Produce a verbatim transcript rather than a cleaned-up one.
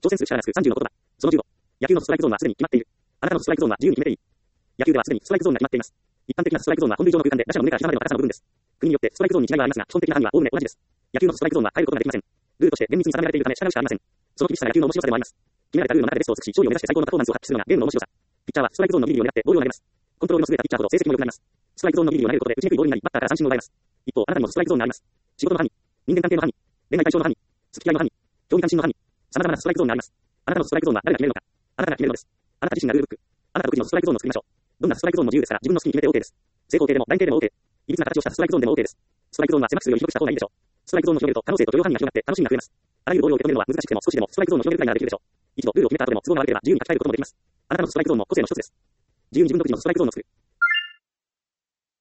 挑戦数しかなくさんじゅうの言葉。そのじゅうご。野球のストライクゾーンはすでに決まっている。あなたのストライクゾーンは自由に決めていい。野球ではすでにストライクゾーンが決まっています。一般的なストライクゾーンは本塁上の空間で打者の胸から膝までの高さの部分です。国によってストライクゾーンに違いはありますが、基本的な範囲はおおむね同じです。野球のストライクゾーンは変えることができません。ルールとして厳密に定められているため従うしかありません。その厳しさが野球の面白さでもあります。決められたルールの中でベストを尽くし、勝利を目指して最高のパフォーマンスを発揮するのがゲームの面白さ。ピッチャーはストライクゾーンのギリギリを狙ってボールを投げます。コントロールの優れたピッチャーほど成績も良くなります。ストライクゾーンのギリギリを投げることで打ちにくいボールになり、バッターから三振を奪えます。一方、あなたにもストライクゾーンがあります。仕事の範囲、人間関係の範囲、恋愛対象の範囲、付き合いの範囲、興味関心の範囲、様々なストライクゾーンがあります。あなたのストライクゾーンは誰が決めるのか。あなたが決めるのです。あなた自身がルールブック。あなた独自のストライクゾーンを作りましょう。どんなストライクゾーンも自由ですから、自分の好きに決めて OK です。正方形でも楕円形でも OK。いびつな形をしたストライクゾーンでも OK です。ストライクゾーンは狭くするより広くした方がいいでしょう。ストライクゾーンを広げると可能性と許容範囲が広がって楽しみが増えます。あらゆるボールを受け止めるのは難しくても少しでもストライクゾーンを広げるくらいならできるでしょう。一度ルールを決めた後でも都合が悪ければ自由に書き換えることもできます。あなたのストライクゾーンも個性の一つです。自由に自分独自のストライクゾーンを作る。